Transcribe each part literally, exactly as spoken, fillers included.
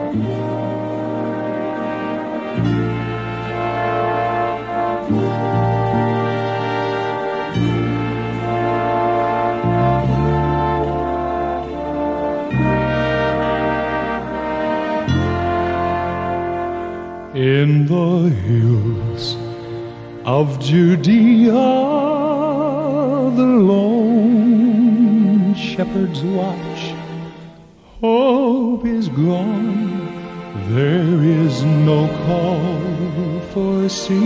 In the hills of Judea, the lone shepherds watch. Hope is gone, there is no call for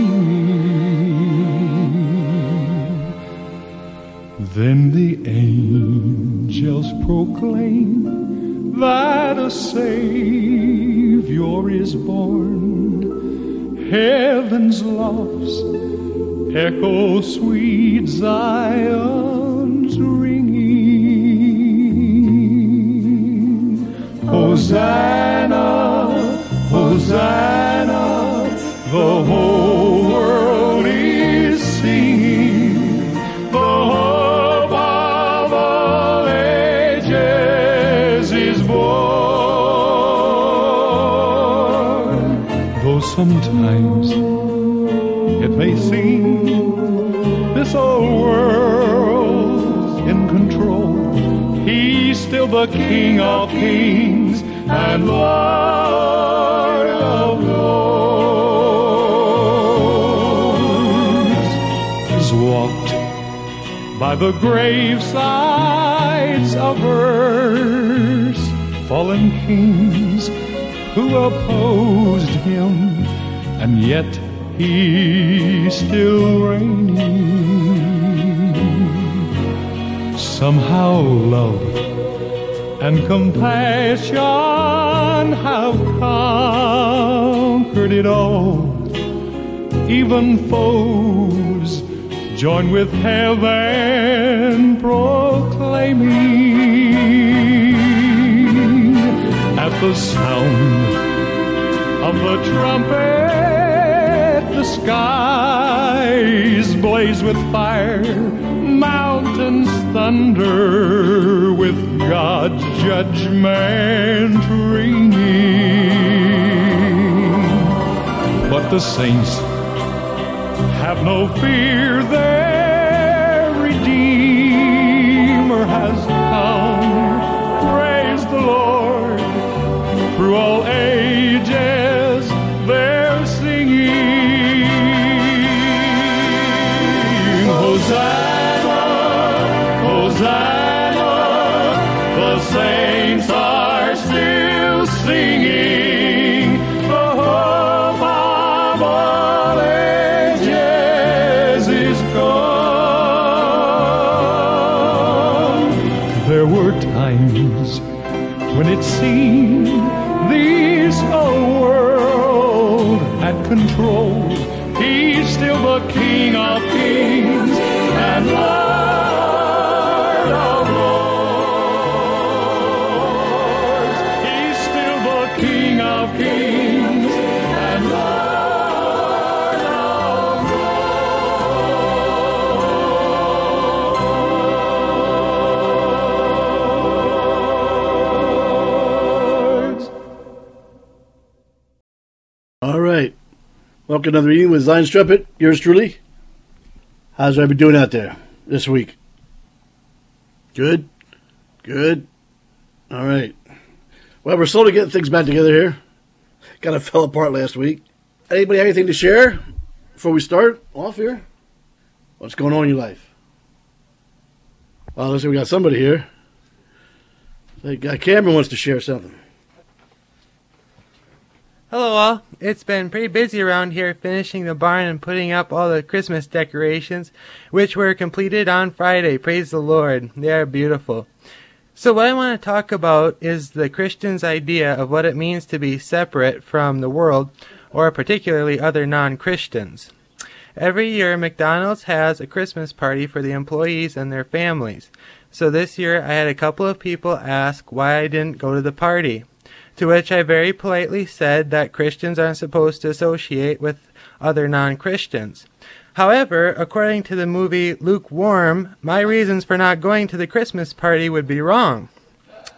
singing. Then the angels proclaim that a Savior is born. Heaven's loves echo sweet Zion's ringing. Hosanna, Hosanna, the whole world is singing. The hope of all ages is born. Though sometimes it may seem this old world's in control, He's still the King of kings and Lord of lords. He's walked by the gravesides of earth's fallen kings who opposed Him, and yet He's still reigning. Somehow love and compassion have conquered it all. Even foes join with heaven proclaiming. At the sound of the trumpet, the skies blaze with fire, mountains thunder with God's judgment ringing. But the saints have no fear, their Redeemer has come. Praise the Lord, through all ages they're singing. Hosanna, Hosanna, the saints are still singing. The hope of all ages is gone. There were times when it seemed this whole world had control. He's still the King of kings and Lord of lords. He's still the King of kings and Lord of lords. All right. Welcome to another meeting with Zion Strumpet. Yours truly. How's everybody doing out there this week? Good? Good? All right. Well, we're slowly getting things back together here. Kind of fell apart last week. Anybody have anything to share before we start off here? What's going on in your life? Well, looks like we got somebody here. Like, uh, Cameron wants to share something. Hello all. It's been pretty busy around here finishing the barn and putting up all the Christmas decorations, which were completed on Friday. Praise the Lord. They are beautiful. So what I want to talk about is the Christian's idea of what it means to be separate from the world, or particularly other non-Christians. Every year, McDonald's has a Christmas party for the employees and their families. So this year, I had a couple of people ask why I didn't go to the party. To which I very politely said that Christians aren't supposed to associate with other non-Christians. However, according to the movie Lukewarm, my reasons for not going to the Christmas party would be wrong.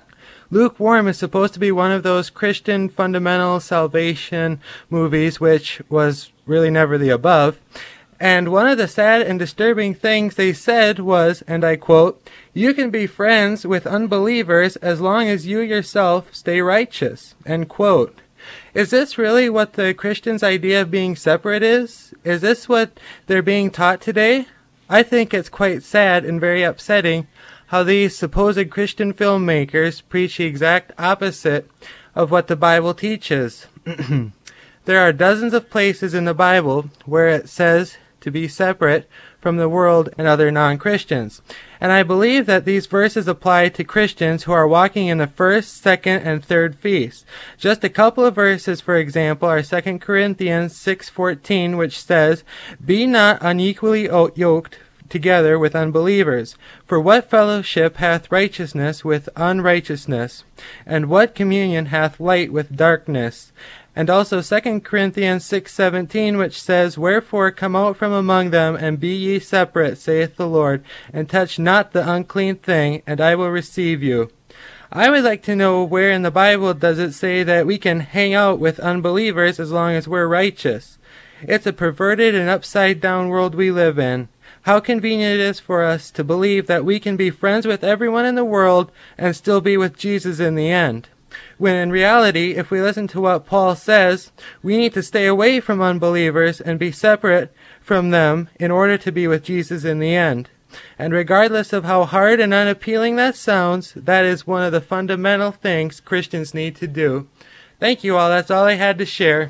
Lukewarm is supposed to be one of those Christian fundamental salvation movies, which was really never the above. And one of the sad and disturbing things they said was, and I quote, "You can be friends with unbelievers as long as you yourself stay righteous," end quote. Is this really what the Christians' idea of being separate is? Is this what they're being taught today? I think it's quite sad and very upsetting how these supposed Christian filmmakers preach the exact opposite of what the Bible teaches. There are dozens of places in the Bible where it says to be separate from the world and other non-Christians. And I believe that these verses apply to Christians who are walking in the first, second, and third feast. Just a couple of verses, for example, are Second Corinthians six fourteen, which says, "Be not unequally yoked together with unbelievers. For what fellowship hath righteousness with unrighteousness? And what communion hath light with darkness?" And also Second Corinthians six seventeen, which says, "Wherefore come out from among them, and be ye separate, saith the Lord, and touch not the unclean thing, and I will receive you." I would like to know where in the Bible does it say that we can hang out with unbelievers as long as we're righteous. It's a perverted and upside-down world we live in. How convenient it is for us to believe that we can be friends with everyone in the world and still be with Jesus in the end. When in reality, if we listen to what Paul says, we need to stay away from unbelievers and be separate from them in order to be with Jesus in the end. And regardless of how hard and unappealing that sounds, that is one of the fundamental things Christians need to do. Thank you all. That's all I had to share.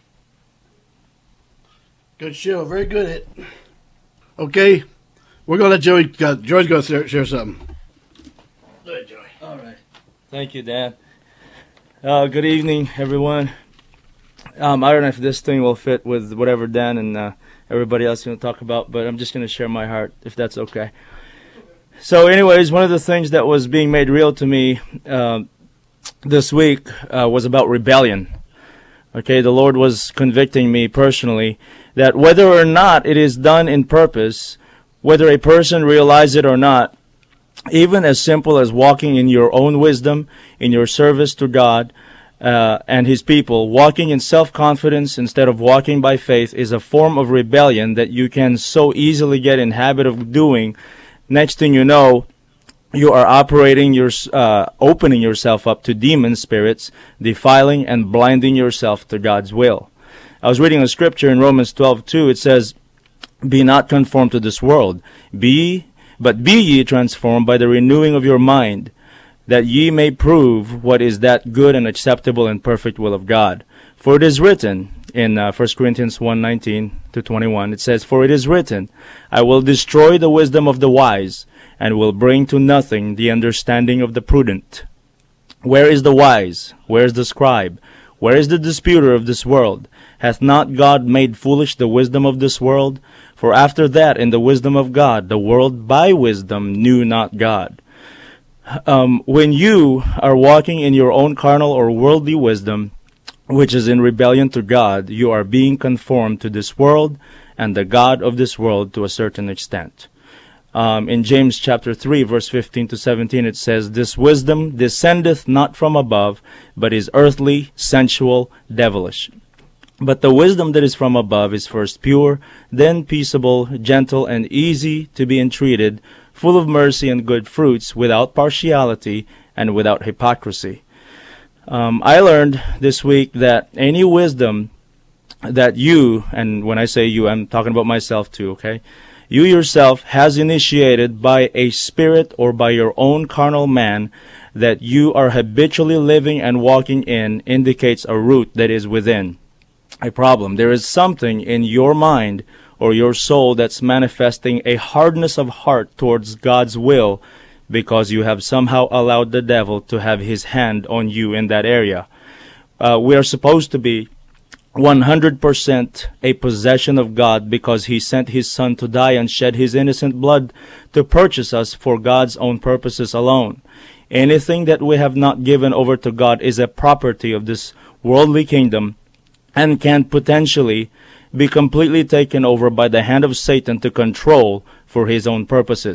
Good show. Very good. Hit. Okay. We're going to let Joey, uh, Joey's going to share something. Go ahead, Joey. All right. Thank you, Dan. Uh, good evening, everyone. Um, I don't know if this thing will fit with whatever Dan and uh, everybody else is going to talk about, but I'm just going to share my heart, if that's okay. So anyways, one of the things that was being made real to me uh, this week uh, was about rebellion. Okay, the Lord was convicting me personally that whether or not it is done in purpose, whether a person realizes it or not, even as simple as walking in your own wisdom, in your service to God uh, and His people, walking in self-confidence instead of walking by faith is a form of rebellion that you can so easily get in habit of doing. Next thing you know, you are operating your, uh, opening yourself up to demon spirits, defiling and blinding yourself to God's will. I was reading a scripture in Romans twelve two. It says, "Be not conformed to this world, be But be ye transformed by the renewing of your mind, that ye may prove what is that good and acceptable and perfect will of God. For it is written," in uh, First Corinthians one nineteen to twenty-one, it says, "For it is written, I will destroy the wisdom of the wise, and will bring to nothing the understanding of the prudent. Where is the wise? Where is the scribe? Where is the disputer of this world? Hath not God made foolish the wisdom of this world? For after that, in the wisdom of God, the world by wisdom knew not God." Um, when you are walking in your own carnal or worldly wisdom, which is in rebellion to God, you are being conformed to this world and the God of this world to a certain extent. Um, in James chapter three, verse fifteen to seventeen, it says, "This wisdom descendeth not from above, but is earthly, sensual, devilish. But the wisdom that is from above is first pure, then peaceable, gentle, and easy to be entreated, full of mercy and good fruits, without partiality and without hypocrisy." Um, I learned this week that any wisdom that you, and when I say you, I'm talking about myself too, okay? You yourself has initiated by a spirit or by your own carnal man that you are habitually living and walking in indicates a root that is within. A problem. There is something in your mind or your soul that's manifesting a hardness of heart towards God's will because you have somehow allowed the devil to have his hand on you in that area. Uh, we are supposed to be one hundred percent a possession of God because He sent His Son to die and shed His innocent blood to purchase us for God's own purposes alone. Anything that we have not given over to God is a property of this worldly kingdom and can potentially be completely taken over by the hand of Satan to control for his own purposes.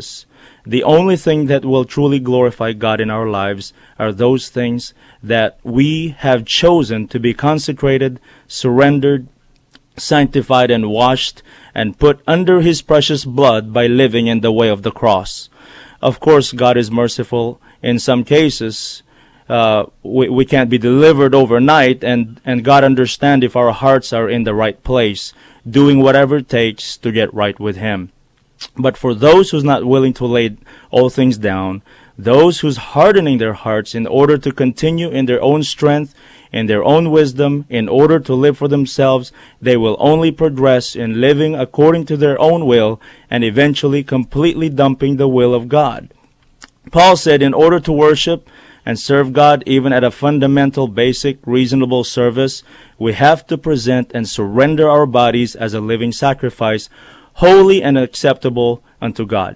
The only thing that will truly glorify God in our lives are those things that we have chosen to be consecrated, surrendered, sanctified, and washed, and put under His precious blood by living in the way of the cross. Of course, God is merciful. In some cases, uh, we, we can't be delivered overnight, and, and God understands if our hearts are in the right place, doing whatever it takes to get right with Him. But for those who's not willing to lay all things down, those who's hardening their hearts in order to continue in their own strength, in their own wisdom, in order to live for themselves, they will only progress in living according to their own will and eventually completely dumping the will of God. Paul said in order to worship and serve God even at a fundamental, basic, reasonable service, we have to present and surrender our bodies as a living sacrifice, holy and acceptable unto God.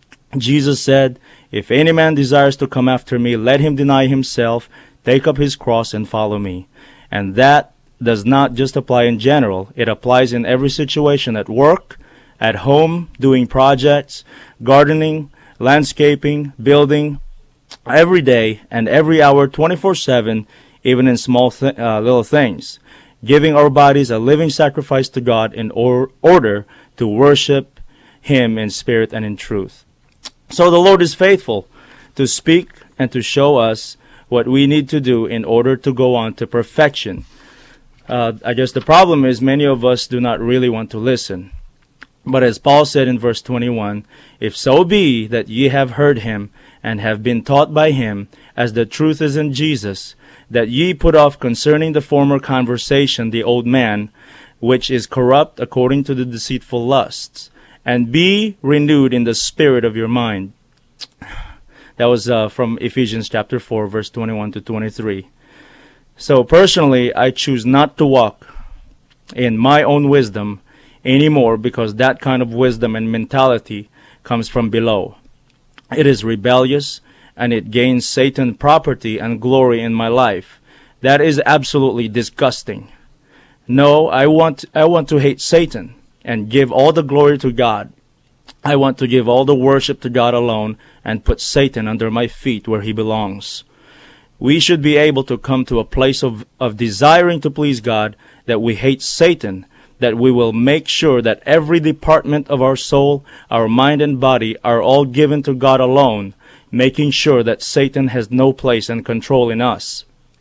Jesus said, "If any man desires to come after me, let him deny himself, take up his cross, and follow me." And that does not just apply in general. It applies in every situation, at work, at home, doing projects, gardening, landscaping, building, every day and every hour, twenty-four seven, even in small th- uh, little things. Giving our bodies a living sacrifice to God in or- order to worship Him in spirit and in truth. So the Lord is faithful to speak and to show us what we need to do in order to go on to perfection. Uh, I guess the problem is many of us do not really want to listen. But as Paul said in verse twenty-one, "If so be that ye have heard Him, and have been taught by Him, as the truth is in Jesus, that ye put off concerning the former conversation the old man, which is corrupt according to the deceitful lusts, and be renewed in the spirit of your mind." That was uh, from Ephesians chapter four, verse twenty-one to twenty-three. So personally, I choose not to walk in my own wisdom anymore, because that kind of wisdom and mentality comes from below. It is rebellious, and it gains Satan property and glory in my life. That is absolutely disgusting. No, I want I want to hate Satan and give all the glory to God. I want to give all the worship to God alone and put Satan under my feet where he belongs. We should be able to come to a place of, of desiring to please God, that we hate Satan, that we will make sure that every department of our soul, our mind and body are all given to God alone, making sure that Satan has no place and control in us.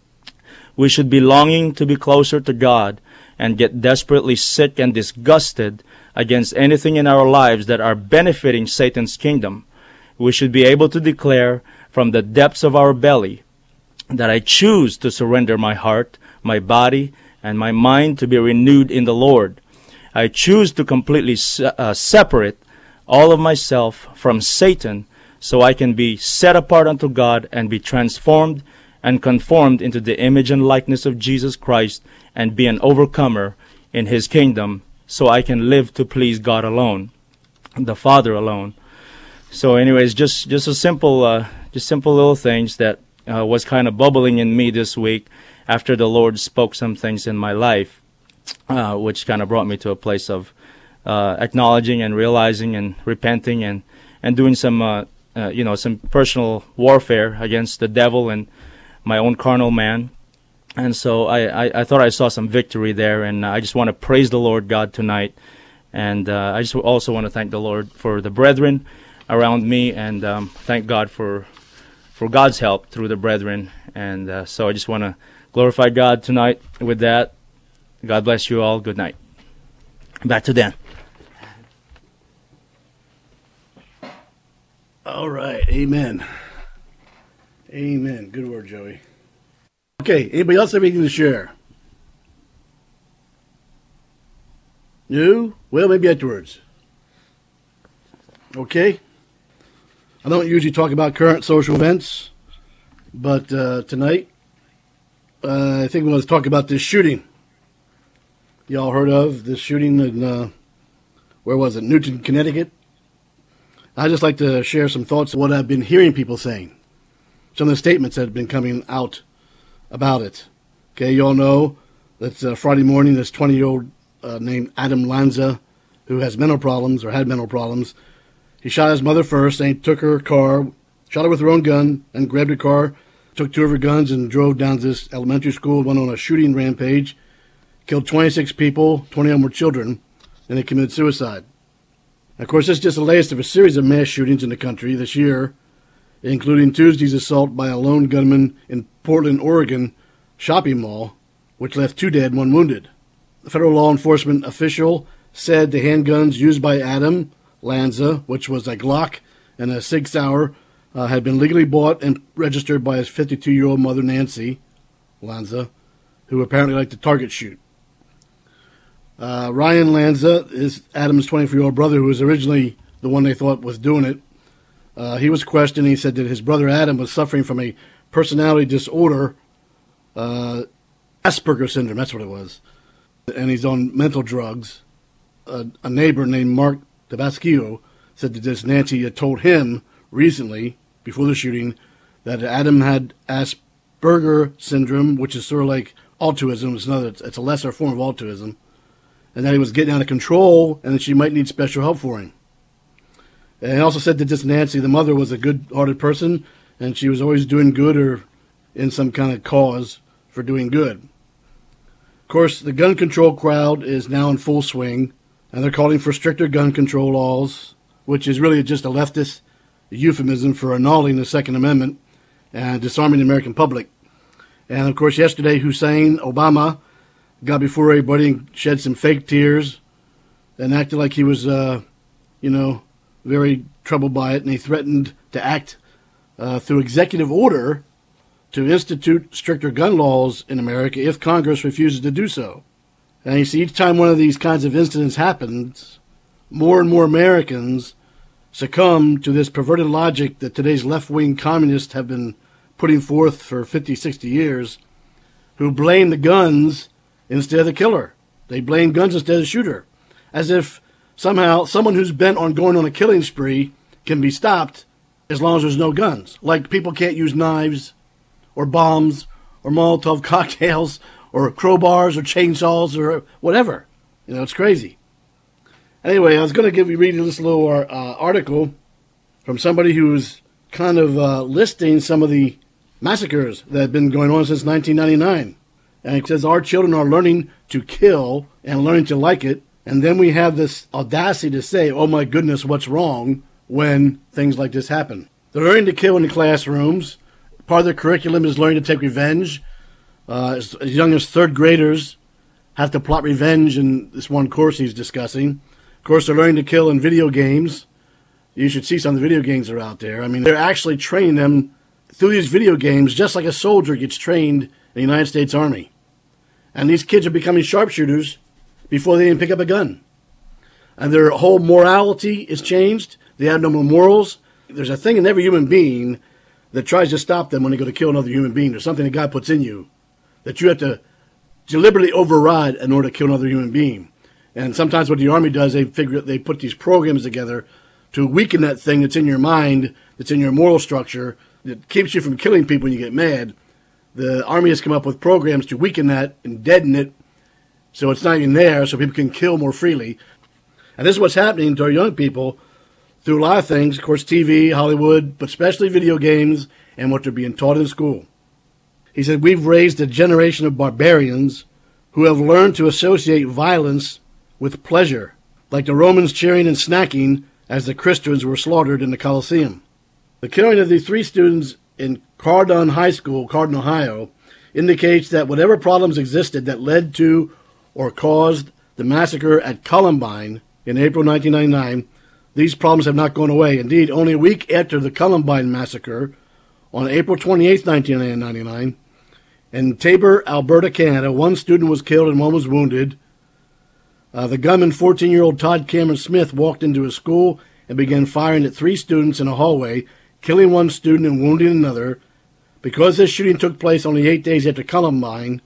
We should be longing to be closer to God and get desperately sick and disgusted against anything in our lives that are benefiting Satan's kingdom. We should be able to declare from the depths of our belly that I choose to surrender my heart, my body, and my mind to be renewed in the Lord. I choose to completely se- uh, separate all of myself from Satan, so I can be set apart unto God and be transformed and conformed into the image and likeness of Jesus Christ, and be an overcomer in His kingdom, so I can live to please God alone, the Father alone. So anyways, just just a simple, uh, just simple little things that uh, was kind of bubbling in me this week after the Lord spoke some things in my life, uh, which kind of brought me to a place of uh, acknowledging and realizing and repenting and, and doing some, uh, uh, you know, some personal warfare against the devil and my own carnal man. And so I, I, I thought I saw some victory there, and I just want to praise the Lord God tonight. And uh, I just also want to thank the Lord for the brethren around me, and um, thank God for for God's help through the brethren. And uh, so I just want to glorify God tonight with that. God bless you all. Good night. Back to Dan. All right. Amen. Amen. Good word, Joey. Okay. Anybody else have anything to share? No? Well, maybe afterwards. Okay. I don't usually talk about current social events, but uh, tonight uh, I think we want to talk about this shooting. Y'all heard of this shooting in, uh, where was it, Newton, Connecticut? I'd just like to share some thoughts on what I've been hearing people saying. Some of the statements that have been coming out about it. Okay, you all know that uh, Friday morning this twenty-year-old uh, named Adam Lanza, who has mental problems or had mental problems, He shot his mother first, and he took her car, shot her with her own gun, and grabbed her car, took two of her guns, and drove down to this elementary school, went on a shooting rampage, killed twenty-six people, twenty of them were children, and they committed suicide. Of course, this is just the latest of a series of mass shootings in the country this year, including Tuesday's assault by a lone gunman in Portland, Oregon shopping mall, which left two dead and one wounded. The federal law enforcement official said the handguns used by Adam Lanza, which was a Glock and a Sig Sauer, uh, had been legally bought and registered by his fifty-two-year-old mother, Nancy Lanza, who apparently liked to target shoot. Uh, Ryan Lanza is Adam's twenty-four-year-old brother, who was originally the one they thought was doing it. Uh, he was questioned. He said that his brother Adam was suffering from a personality disorder, uh, Asperger's syndrome, that's what it was. And he's on mental drugs. Uh, a neighbor named Mark Tabascio said that this Nancy had told him recently, before the shooting, that Adam had Asperger syndrome, which is sort of like autism. It's another, it's a lesser form of autism. And that he was getting out of control and that she might need special help for him. And he also said that this Nancy, the mother, was a good-hearted person, and she was always doing good or in some kind of cause for doing good. Of course, the gun control crowd is now in full swing, and they're calling for stricter gun control laws, which is really just a leftist euphemism for annulling the Second Amendment and disarming the American public. And, of course, yesterday, Hussein Obama got before everybody and shed some fake tears and acted like he was, uh, you know, very troubled by it, and he threatened to act uh, through executive order to institute stricter gun laws in America if Congress refuses to do so. And you see, each time one of these kinds of incidents happens, more and more Americans succumb to this perverted logic that today's left-wing communists have been putting forth for fifty, sixty years, who blame the guns instead of the killer. They blame guns instead of the shooter, as if somehow someone who's bent on going on a killing spree can be stopped as long as there's no guns. Like people can't use knives or bombs or Molotov cocktails or crowbars or chainsaws or whatever. You know, it's crazy. Anyway, I was going to give you read this little uh, article from somebody who's kind of uh, listing some of the massacres that have been going on since nineteen ninety-nine. And it says our children are learning to kill and learning to like it. And then we have this audacity to say, oh my goodness, what's wrong when things like this happen. They're learning to kill in the classrooms. Part of their curriculum is learning to take revenge. Uh, as, as young as third graders have to plot revenge in this one course he's discussing. Of course, they're learning to kill in video games. You should see some of the video games that are out there. I mean, they're actually training them through these video games just like a soldier gets trained in the United States Army. And these kids are becoming sharpshooters before they even pick up a gun. And their whole morality is changed. They have no more morals. There's a thing in every human being that tries to stop them when they go to kill another human being. There's something that God puts in you that you have to deliberately override in order to kill another human being. And sometimes what the Army does, they figure they put these programs together to weaken that thing that's in your mind, that's in your moral structure, that keeps you from killing people when you get mad. The Army has come up with programs to weaken that and deaden it so it's not even there, so people can kill more freely. And this is what's happening to our young people through a lot of things, of course, T V, Hollywood, but especially video games and what they're being taught in school. He said, we've raised a generation of barbarians who have learned to associate violence with pleasure, like the Romans cheering and snacking as the Christians were slaughtered in the Colosseum. The killing of these three students in Cardon High School, Cardon, Ohio, indicates that whatever problems existed that led to or caused the massacre at Columbine in April nineteen ninety-nine, these problems have not gone away. Indeed, only a week after the Columbine massacre, on April twenty-eighth, nineteen ninety-nine, in Tabor, Alberta, Canada, one student was killed and one was wounded. Uh, the gunman, fourteen-year-old Todd Cameron Smith, walked into a school and began firing at three students in a hallway, killing one student and wounding another. Because this shooting took place only eight days after Columbine,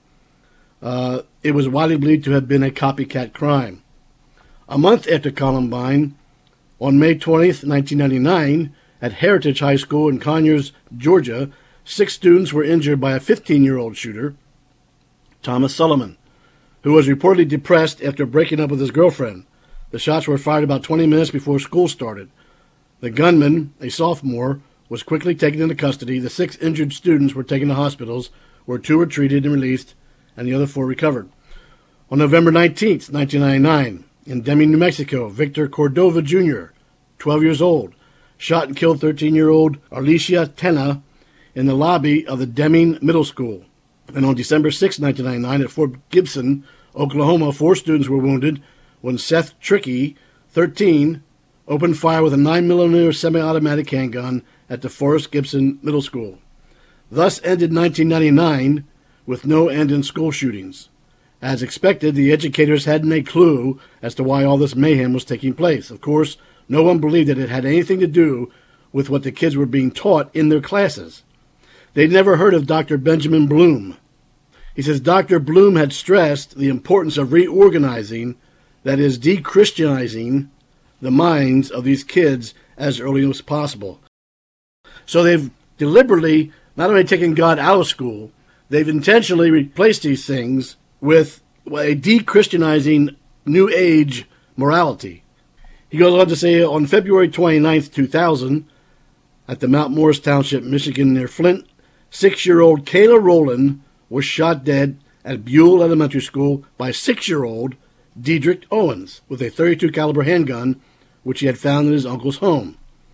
uh, it was widely believed to have been a copycat crime. A month after Columbine, on May twentieth, nineteen ninety-nine, at Heritage High School in Conyers, Georgia, six students were injured by a fifteen-year-old shooter, Thomas Sullivan, who was reportedly depressed after breaking up with his girlfriend. The shots were fired about twenty minutes before school started. The gunman, a sophomore, was quickly taken into custody. The six injured students were taken to hospitals, where two were treated and released, and the other four recovered. On November nineteenth, nineteen ninety-nine, in Deming, New Mexico, Victor Cordova Junior, twelve years old, shot and killed thirteen-year-old Alicia Tena in the lobby of the Deming Middle School. And on December sixth, nineteen ninety-nine, at Fort Gibson, Oklahoma, four students were wounded when Seth Trickey, thirteen, opened fire with a nine millimeter semi-automatic handgun at the Forrest Gibson Middle School. Thus ended nineteen ninety-nine with no end in school shootings. As expected, the educators hadn't a clue as to why all this mayhem was taking place. Of course, no one believed that it had anything to do with what the kids were being taught in their classes. They'd never heard of Doctor Benjamin Bloom. He says Doctor Bloom had stressed the importance of reorganizing, that is, de-Christianizing, the minds of these kids as early as possible. So they've deliberately not only taken God out of school, they've intentionally replaced these things with a de-Christianizing New Age morality. He goes on to say, on February twenty-ninth, two thousand, at the Mount Morris Township, Michigan, near Flint, six-year-old Kayla Rowland was shot dead at Buell Elementary School by six-year-old Dedrick Owens with a thirty-two caliber handgun, which he had found in his uncle's home.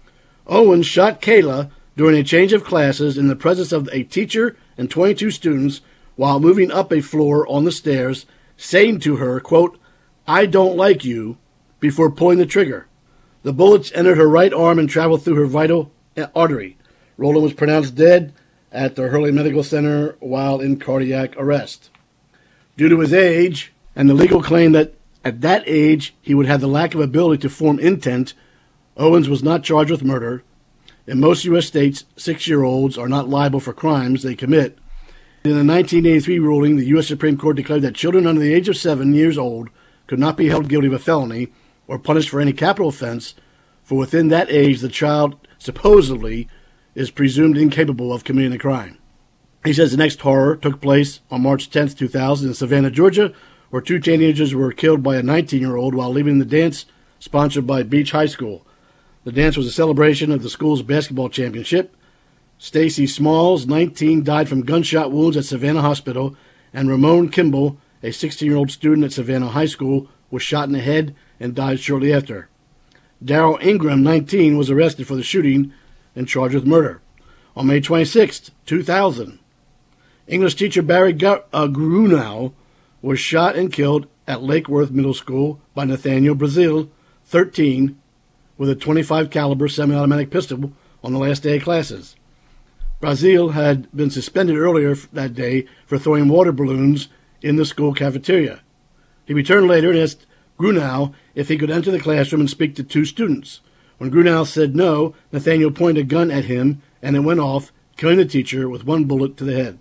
Owens shot Kayla during a change of classes in the presence of a teacher and twenty-two students while moving up a floor on the stairs, saying to her, quote, "I don't like you," before pulling the trigger. The bullets entered her right arm and traveled through her vital artery. Rowland was pronounced dead at the Hurley Medical Center while in cardiac arrest. Due to his age and the legal claim that at that age he would have the lack of ability to form intent, Owens was not charged with murder. In most U S states, six-year-olds are not liable for crimes they commit. In a nineteen eighty-three ruling, the U S Supreme Court declared that children under the age of seven years old could not be held guilty of a felony or punished for any capital offense, for within that age the child supposedly is presumed incapable of committing a crime. He says the next horror took place on March tenth, two thousand, in Savannah, Georgia, where two teenagers were killed by a nineteen-year-old while leaving the dance sponsored by Beach High School. The dance was a celebration of the school's basketball championship. Stacy Smalls, nineteen, died from gunshot wounds at Savannah Hospital, and Ramon Kimball, a sixteen-year-old student at Savannah High School, was shot in the head and died shortly after. Darrell Ingram, nineteen, was arrested for the shooting and charged with murder. On May twenty-sixth, two thousand, English teacher Barry Gu- uh, Grunow was shot and killed at Lake Worth Middle School by Nathaniel Brazil, thirteen, with a twenty-five caliber semi-automatic pistol on the last day of classes. Brazil had been suspended earlier that day for throwing water balloons in the school cafeteria. He returned later and asked Grunow if he could enter the classroom and speak to two students. When Grunow said no, Nathaniel pointed a gun at him, and it went off, killing the teacher with one bullet to the head.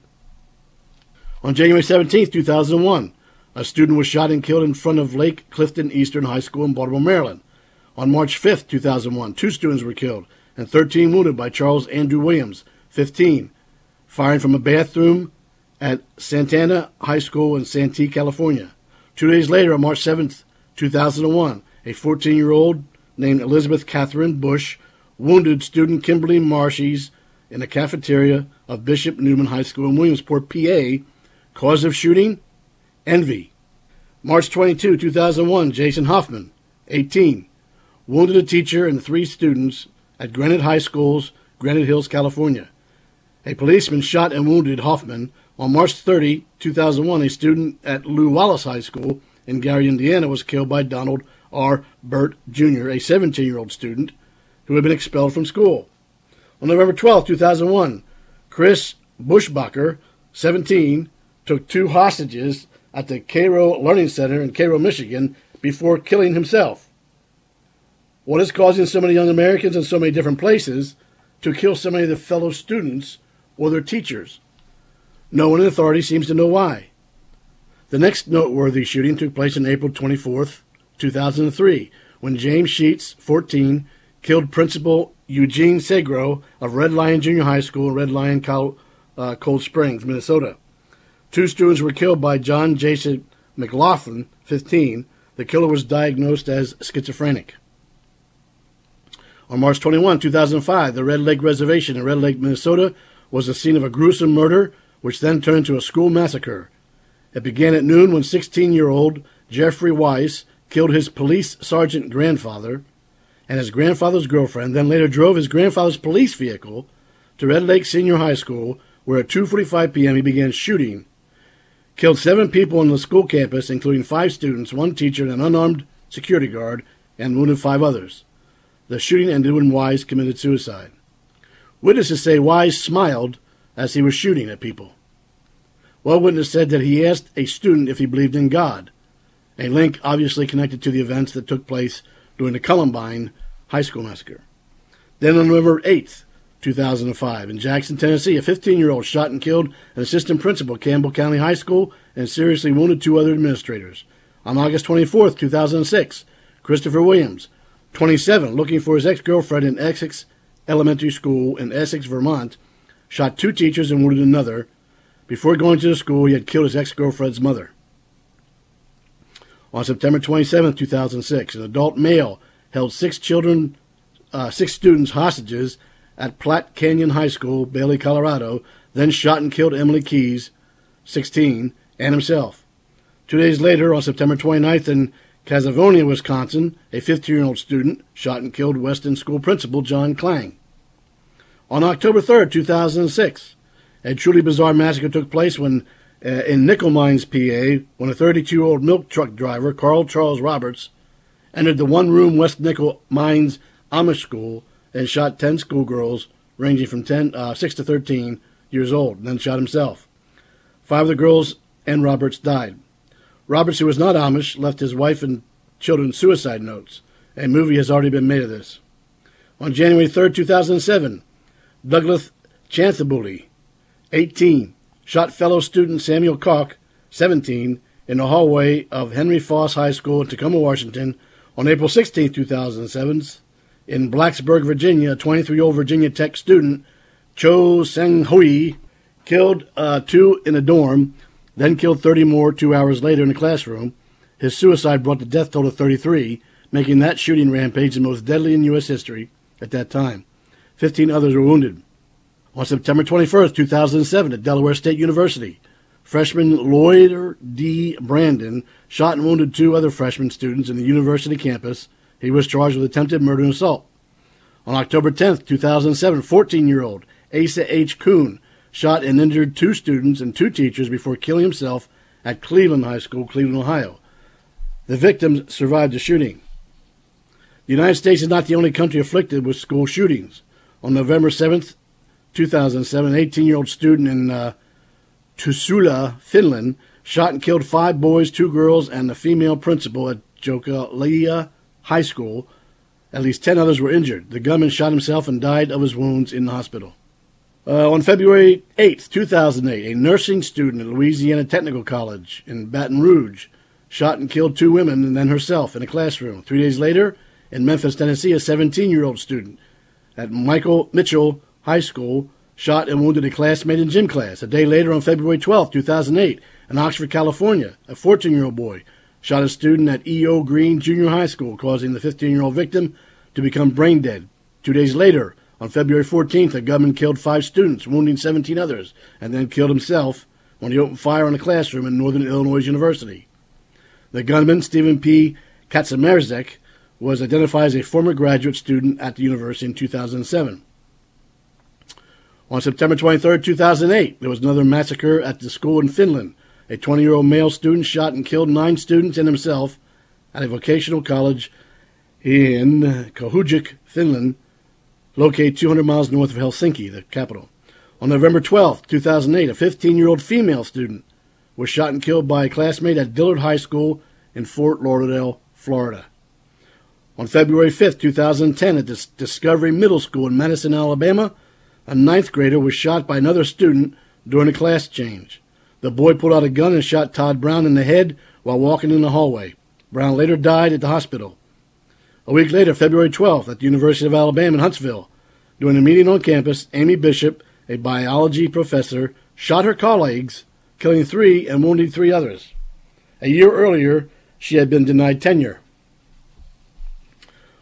On January seventeenth, two thousand one, a student was shot and killed in front of Lake Clifton Eastern High School in Baltimore, Maryland. On March fifth, two thousand one, two students were killed and thirteen wounded by Charles Andrew Williams, fifteen, firing from a bathroom at Santana High School in Santee, California. Two days later, on March seventh, two thousand one, a fourteen-year-old named Elizabeth Catherine Bush wounded student Kimberly Marshes in the cafeteria of Bishop Newman High School in Williamsport, P A. Cause of shooting? Envy. March twenty-second, two thousand one, Jason Hoffman, eighteen, wounded a teacher and three students at Granite High School's Granite Hills, California. A policeman shot and wounded Hoffman. On March thirtieth, two thousand one, a student at Lew Wallace High School in Gary, Indiana, was killed by Donald R. Burt, Junior, a seventeen-year-old student who had been expelled from school. On November twelfth, two thousand one, Chris Bushbacher, seventeen, took two hostages at the Cairo Learning Center in Cairo, Michigan, before killing himself. What is causing so many young Americans in so many different places to kill so many of their fellow students or their teachers? No one in authority seems to know why. The next noteworthy shooting took place on April twenty-fourth, two thousand three, when James Sheets, fourteen, killed Principal Eugene Segro of Red Lion Junior High School in Red Lion, Col- uh, Cold Springs, Minnesota. Two students were killed by John Jason McLaughlin, fifteen. The killer was diagnosed as schizophrenic. On March twenty-first, two thousand five, the Red Lake Reservation in Red Lake, Minnesota, was the scene of a gruesome murder, which then turned into a school massacre. It began at noon when sixteen-year-old Jeffrey Weiss killed his police sergeant grandfather and his grandfather's girlfriend, then later drove his grandfather's police vehicle to Red Lake Senior High School, where at two forty-five p.m. he began shooting. Killed seven people on the school campus, including five students, one teacher, and an unarmed security guard, and wounded five others. The shooting ended when Wise committed suicide. Witnesses say Wise smiled as he was shooting at people. One witness said that he asked a student if he believed in God, a link obviously connected to the events that took place during the Columbine High School massacre. Then on November eighth, two thousand five, in Jackson, Tennessee, a fifteen-year-old shot and killed an assistant principal at Campbell County High School and seriously wounded two other administrators. On August twenty-fourth, two thousand six, Christopher Williams, twenty-seven, looking for his ex-girlfriend in Essex Elementary School in Essex, Vermont, shot two teachers and wounded another. Before going to the school, he had killed his ex-girlfriend's mother. On September twenty-seventh, two thousand six, an adult male held six children, uh, six students hostages at Platte Canyon High School, Bailey, Colorado, then shot and killed Emily Keys, sixteen, and himself. Two days later, on September twenty-ninth, in Casavonia, Wisconsin, a fifteen-year-old student shot and killed Weston School principal John Klang. On October third, two thousand six, a truly bizarre massacre took place when, uh, in Nickel Mines, P A, when a thirty-two-year-old milk truck driver, Carl Charles Roberts, entered the one-room West Nickel Mines Amish school and shot ten schoolgirls ranging from ten, uh, six to thirteen years old, and then shot himself. Five of the girls and Roberts died. Roberts, who was not Amish, left his wife and children suicide notes. A movie has already been made of this. On January third, two thousand seven, Douglas Chanthabuli, eighteen, shot fellow student Samuel Koch, seventeen, in the hallway of Henry Foss High School in Tacoma, Washington. On April sixteenth, two thousand seven, in Blacksburg, Virginia, a twenty-three-year-old Virginia Tech student, Cho Sang-hui, killed uh, two in a dorm, then killed thirty more two hours later in a classroom. His suicide brought the death toll to thirty-three, making that shooting rampage the most deadly in U S history at that time. Fifteen others were wounded. On September twenty-first, two thousand seven, at Delaware State University, freshman Lloyd D. Brandon shot and wounded two other freshman students in the university campus. He was charged with attempted murder and assault. On October tenth, two thousand seven, fourteen-year-old Asa H. Kuhn shot and injured two students and two teachers before killing himself at Cleveland High School, Cleveland, Ohio. The victims survived the shooting. The United States is not the only country afflicted with school shootings. On November seventh, two thousand seven, an eighteen-year-old student in uh, Tuusula, Finland, shot and killed five boys, two girls, and the female principal at Jokelia High School. At least ten others were injured. The gunman shot himself and died of his wounds in the hospital. Uh, on February eighth, two thousand eight, a nursing student at Louisiana Technical College in Baton Rouge shot and killed two women and then herself in a classroom. Three days later, in Memphis, Tennessee, a seventeen-year-old student at Michael Mitchell High School shot and wounded a classmate in gym class. A day later, on February twelfth, two thousand eight, in Oxford, California, a fourteen-year-old boy shot a student at E O. Green Junior High School, causing the fifteen-year-old victim to become brain dead. Two days later, on February fourteenth, a gunman killed five students, wounding seventeen others, and then killed himself when he opened fire on a classroom at Northern Illinois University. The gunman, Stephen P. Kaczmarzyk, was identified as a former graduate student at the university in two thousand seven. On September twenty-third, two thousand eight, there was another massacre at the school in Finland. A twenty-year-old male student shot and killed nine students and himself at a vocational college in Kauhajoki, Finland, located two hundred miles north of Helsinki, the capital. On November twelfth, two thousand eight, a fifteen-year-old female student was shot and killed by a classmate at Dillard High School in Fort Lauderdale, Florida. On February fifth, two thousand ten, at the Discovery Middle School in Madison, Alabama, a ninth grader was shot by another student during a class change. The boy pulled out a gun and shot Todd Brown in the head while walking in the hallway. Brown later died at the hospital. A week later, February twelfth, at the University of Alabama in Huntsville, during a meeting on campus, Amy Bishop, a biology professor, shot her colleagues, killing three and wounding three others. A year earlier, she had been denied tenure.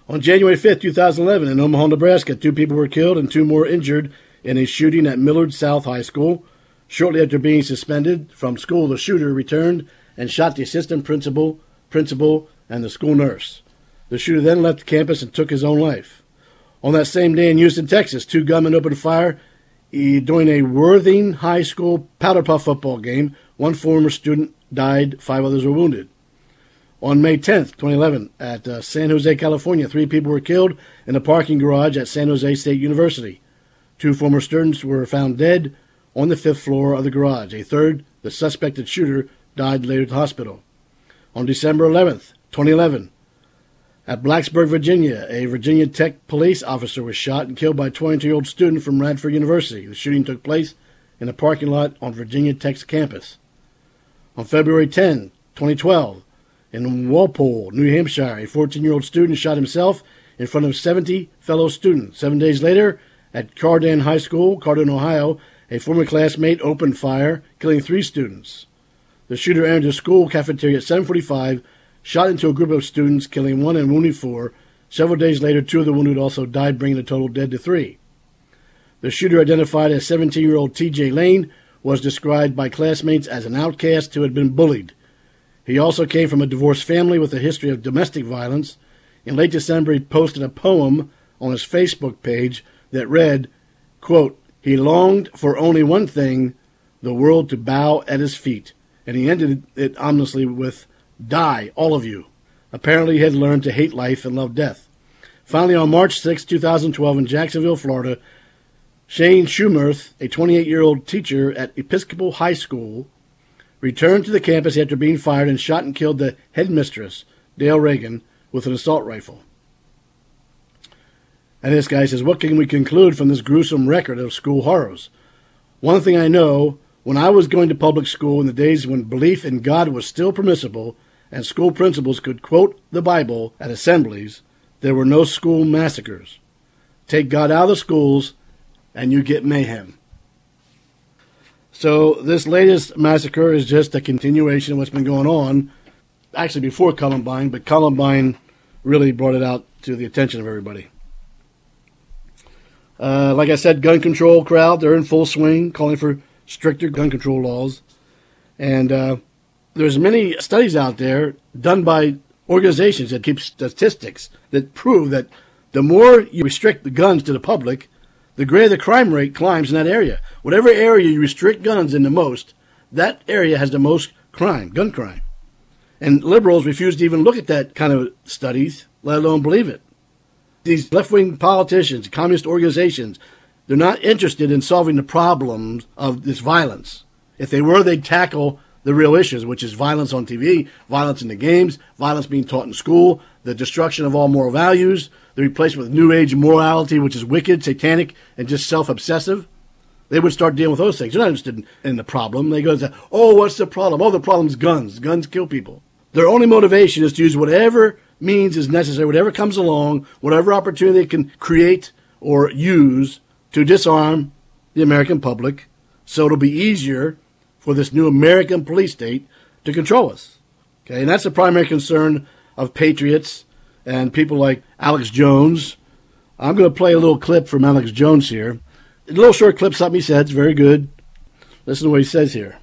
On January fifth, two thousand eleven, in Omaha, Nebraska, two people were killed and two more injured in a shooting at Millard South High School. Shortly after being suspended from school, the shooter returned and shot the assistant principal, principal, and the school nurse. The shooter then left the campus and took his own life. On that same day in Houston, Texas, two gunmen opened fire during a Worthing High School powder puff football game. One former student died, five others were wounded. On May tenth, twenty eleven, at uh, San Jose, California, three people were killed in a parking garage at San Jose State University. Two former students were found dead on the fifth floor of the garage. A third, the suspected shooter, died later at the hospital. On December eleventh, twenty eleven, at Blacksburg, Virginia, a Virginia Tech police officer was shot and killed by a twenty-two-year-old student from Radford University. The shooting took place in a parking lot on Virginia Tech's campus. On February tenth, twenty twelve, in Walpole, New Hampshire, a fourteen-year-old student shot himself in front of seventy fellow students. Seven days later, at Cardan High School, Cardan, Ohio, a former classmate opened fire, killing three students. The shooter entered the school cafeteria at seven forty-five, shot into a group of students, killing one and wounding four. Several days later, two of the wounded also died, bringing the total dead to three. The shooter, identified as seventeen-year-old T J Lane, was described by classmates as an outcast who had been bullied. He also came from a divorced family with a history of domestic violence. In late December, he posted a poem on his Facebook page that read, quote, "He longed for only one thing, the world to bow at his feet." And he ended it ominously with, "Die, all of you." Apparently he had learned to hate life and love death. Finally, on March sixth, two thousand twelve, in Jacksonville, Florida, Shane Schumerth, a twenty-eight-year-old teacher at Episcopal High School, returned to the campus after being fired and shot and killed the headmistress, Dale Reagan, with an assault rifle. And this guy says, what can we conclude from this gruesome record of school horrors? One thing I know, when I was going to public school in the days when belief in God was still permissible and school principals could quote the Bible at assemblies, there were no school massacres. Take God out of the schools and you get mayhem. So this latest massacre is just a continuation of what's been going on, actually before Columbine, but Columbine really brought it out to the attention of everybody. Uh, like I said, gun control crowd, they're in full swing, calling for stricter gun control laws. And uh, there's many studies out there done by organizations that keep statistics that prove that the more you restrict the guns to the public, the greater the crime rate climbs in that area. Whatever area you restrict guns in the most, that area has the most crime, gun crime. And liberals refuse to even look at that kind of studies, let alone believe it. These left-wing politicians, communist organizations, they're not interested in solving the problems of this violence. If they were, they'd tackle the real issues, which is violence on T V, violence in the games, violence being taught in school, the destruction of all moral values, the replacement with New Age morality, which is wicked, satanic, and just self-obsessive. They would start dealing with those things. They're not interested in, in the problem. They go, oh, what's the problem? Oh, the problem's guns. Guns kill people. Their only motivation is to use whatever means is necessary, whatever comes along, whatever opportunity they can create or use to disarm the American public, so it'll be easier for this new American police state to control us. Okay, and that's the primary concern of patriots and people like Alex Jones. I'm going to play a little clip from Alex Jones here. A little short clip, something he said. It's very good. Listen to what he says here.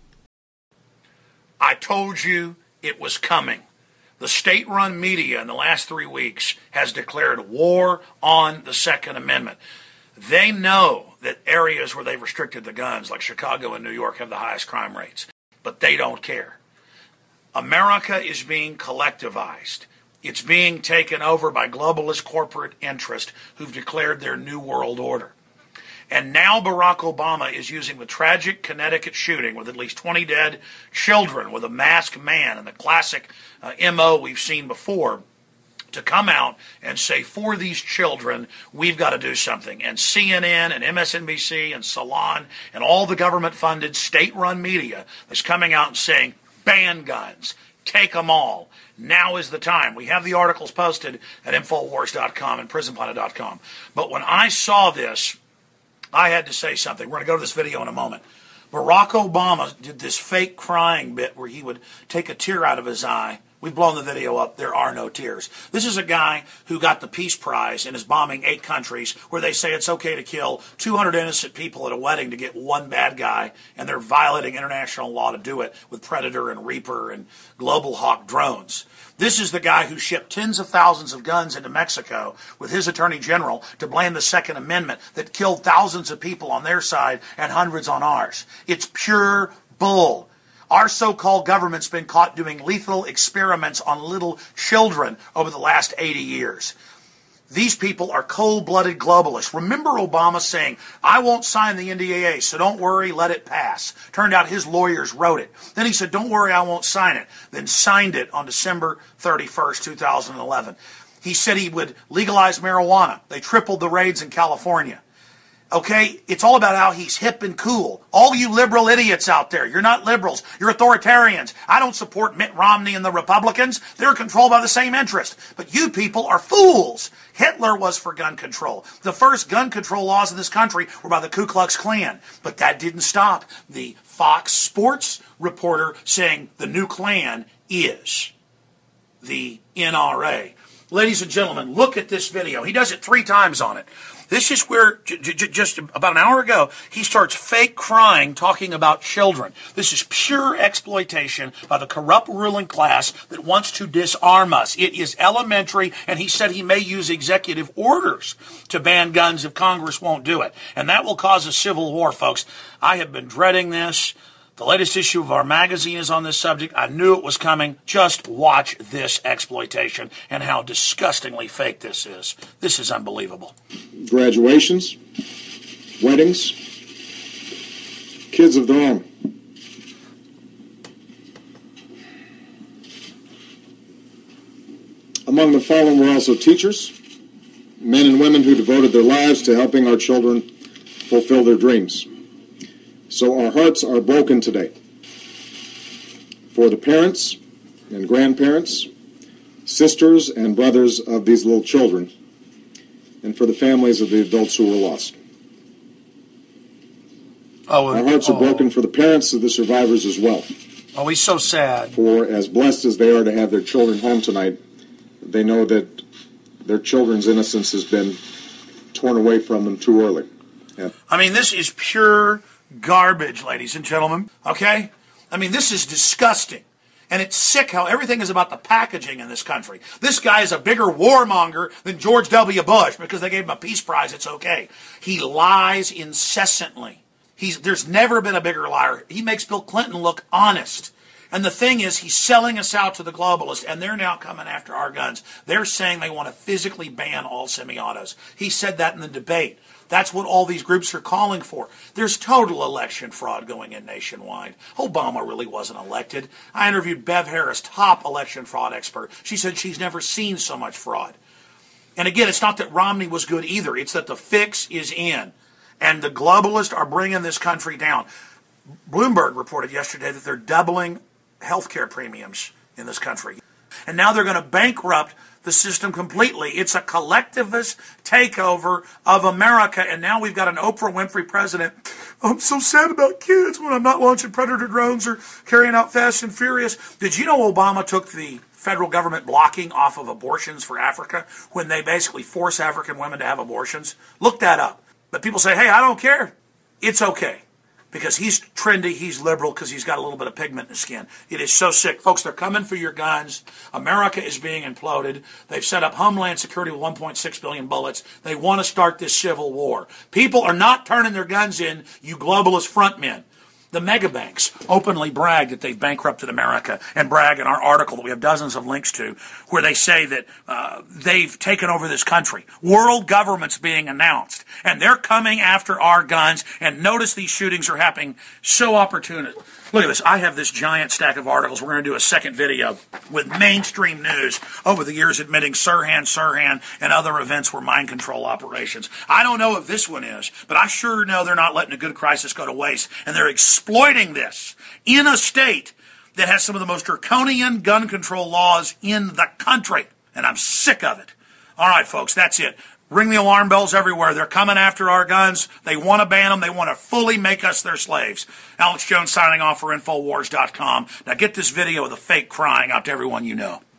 I told you it was coming. The state-run media in the last three weeks has declared war on the Second Amendment. They know that areas where they've restricted the guns, like Chicago and New York, have the highest crime rates, but they don't care. America is being collectivized. It's being taken over by globalist corporate interests who've declared their new world order. And now Barack Obama is using the tragic Connecticut shooting with at least twenty dead children with a masked man and the classic uh, M O we've seen before to come out and say, for these children, we've got to do something. And C N N and M S N B C and Salon and all the government-funded state-run media is coming out and saying, ban guns, take them all. Now is the time. We have the articles posted at Infowars dot com and Prison Planet dot com. But when I saw this, I had to say something. We're going to go to this video in a moment. Barack Obama did this fake crying bit where he would take a tear out of his eye We've blown the video up. There are no tears. This is a guy who got the Peace Prize and is bombing eight countries where they say it's okay to kill two hundred innocent people at a wedding to get one bad guy, and they're violating international law to do it with Predator and Reaper and Global Hawk drones. This is the guy who shipped tens of thousands of guns into Mexico with his attorney general to blame the Second Amendment that killed thousands of people on their side and hundreds on ours. It's pure bull. Our so-called government's been caught doing lethal experiments on little children over the last eighty years. These people are cold-blooded globalists. Remember Obama saying, I won't sign the N D A A, so don't worry, let it pass. Turned out his lawyers wrote it. Then he said, don't worry, I won't sign it. Then signed it on December thirty-first, two thousand eleven. He said he would legalize marijuana. They tripled the raids in California. Okay, it's all about how he's hip and cool. All you liberal idiots out there, you're not liberals, you're authoritarians. I don't support Mitt Romney and the Republicans. They're controlled by the same interest. But you people are fools. Hitler was for gun control. The first gun control laws in this country were by the Ku Klux Klan. But that didn't stop the Fox Sports reporter saying the new Klan is the N R A. Ladies and gentlemen, look at this video. He does it three times on it. This is where, j- j- just about an hour ago, he starts fake crying talking about children. This is pure exploitation by the corrupt ruling class that wants to disarm us. It is elementary, and he said he may use executive orders to ban guns if Congress won't do it. And that will cause a civil war, folks. I have been dreading this. The latest issue of our magazine is on this subject. I knew it was coming. Just watch this exploitation and how disgustingly fake this is. This is unbelievable. Graduations, weddings, kids of their own. Among the fallen were also teachers, men and women who devoted their lives to helping our children fulfill their dreams. So our hearts are broken today for the parents and grandparents, sisters and brothers of these little children, and for the families of the adults who were lost. Oh, our hearts oh. are broken for the parents of the survivors as well. Oh, he's so sad. For as blessed as they are to have their children home tonight, they know that their children's innocence has been torn away from them too early. Yeah. I mean, this is pure garbage, ladies and gentlemen, okay? I mean, this is disgusting. And it's sick how everything is about the packaging in this country. This guy is a bigger warmonger than George W. Bush because they gave him a Peace Prize. It's okay. He lies incessantly. He's, there's never been a bigger liar. He makes Bill Clinton look honest. And the thing is, he's selling us out to the globalists, and they're now coming after our guns. They're saying they want to physically ban all semi-autos. He said that in the debate. That's what all these groups are calling for. There's total election fraud going in nationwide. Obama really wasn't elected. I interviewed Bev Harris, top election fraud expert. She said she's never seen so much fraud. And again, it's not that Romney was good either. It's that the fix is in. And the globalists are bringing this country down. Bloomberg reported yesterday that they're doubling health care premiums in this country. And now they're going to bankrupt the system completely. It's a collectivist takeover of America, and now we've got an Oprah Winfrey president. I'm so sad about kids when I'm not launching Predator drones or carrying out Fast and Furious. Did you know Obama took the federal government blocking off of abortions for Africa when they basically force African women to have abortions? Look that up. But people say, hey, I don't care. It's okay. Because he's trendy, he's liberal, because he's got a little bit of pigment in his skin. It is so sick. Folks, they're coming for your guns. America is being imploded. They've set up Homeland Security with one point six billion bullets. They want to start this civil war. People are not turning their guns in, you globalist frontmen. The mega banks openly brag that they've bankrupted America and brag in our article that we have dozens of links to where they say that uh, they've taken over this country. World governments being announced, and they're coming after our guns. And notice these shootings are happening so opportune. Look at this. I have this giant stack of articles. We're going to do a second video with mainstream news over the years admitting Sirhan, Sirhan, and other events were mind control operations. I don't know if this one is, but I sure know they're not letting a good crisis go to waste. And they're exploiting this in a state that has some of the most draconian gun control laws in the country. And I'm sick of it. All right, folks, that's it. Ring the alarm bells everywhere. They're coming after our guns. They want to ban them. They want to fully make us their slaves. Alex Jones signing off for Infowars dot com. Now get this video of the fake crying out to everyone you know.